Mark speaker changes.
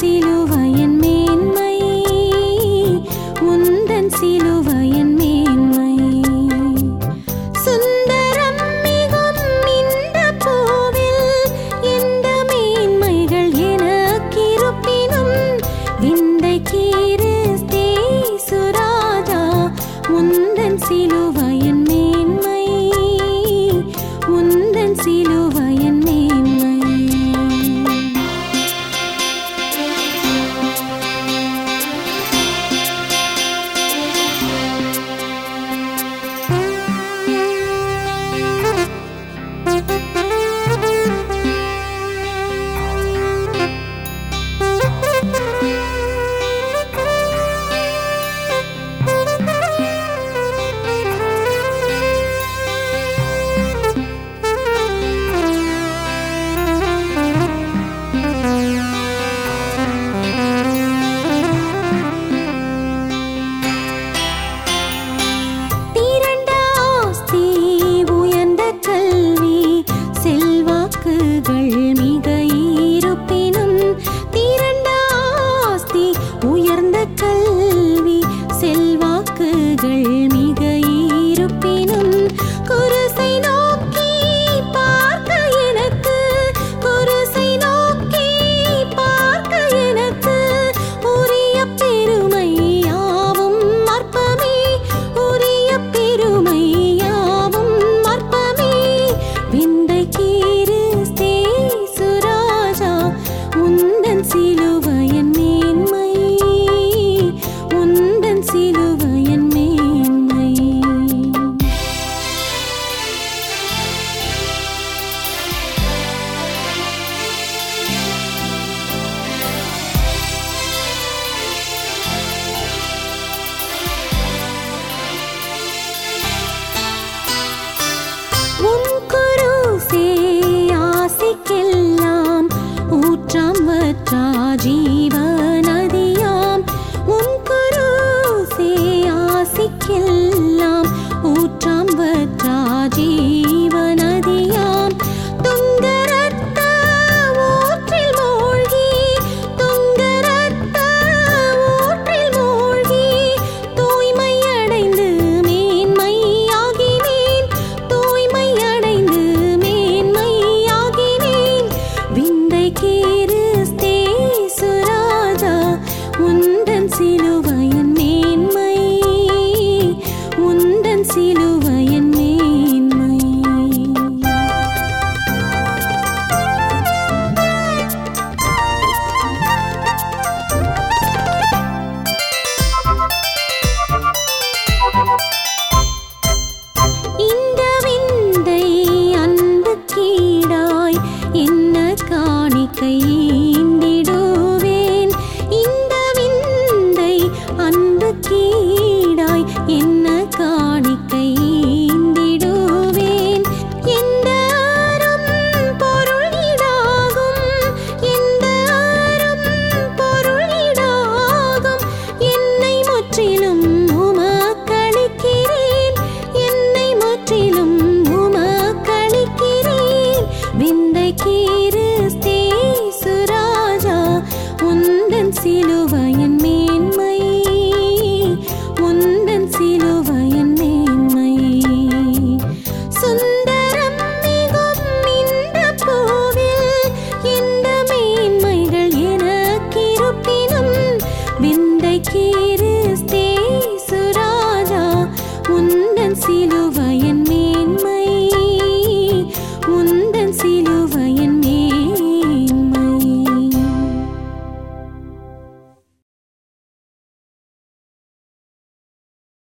Speaker 1: சிலுவையின் மேன்மை, உந்தன் சிலுவையின் மேன்மை. சுந்தரம் மிகும் இந்த பூவில் எந்த மேன்மைகள் எனக்கிருப்பினும் விந்தை கிறிஸ்தேசு ராஜா, உந்தன் சிலுவையின் மேன்மை, உந்தன் சிலுவையின் மேன்மை. சிலுவையின் மேன்மை, உந்தன் சிலுவையின் மேன்மை. உன் குருசே ஆசைக்கெல்லாம் ஊற்றாம் வற்றா ஜீவநதியாம், உன் குருசே ஆசைக்கெல்லாம் ஊற்றாம் வற்றா ஜீவநதியாம். துங்கரத்த ஊற்றில் மூழ்கி, துங்கரத்த ஊற்றில் மூழ்கி தூய்மை அடைந்து மேன்மையாகினேன், தூய்மை அடைந்து மேன்மையாகினேன். விந்தை கிறிஸ்தேசு ராஜா, உந்தன் சிலுவையின் மேன்மை, உந்தன் சிலுவையின் மேன்மை. இந்த விந்தை அன்புக்கீடாய் என்ன காணிக்கை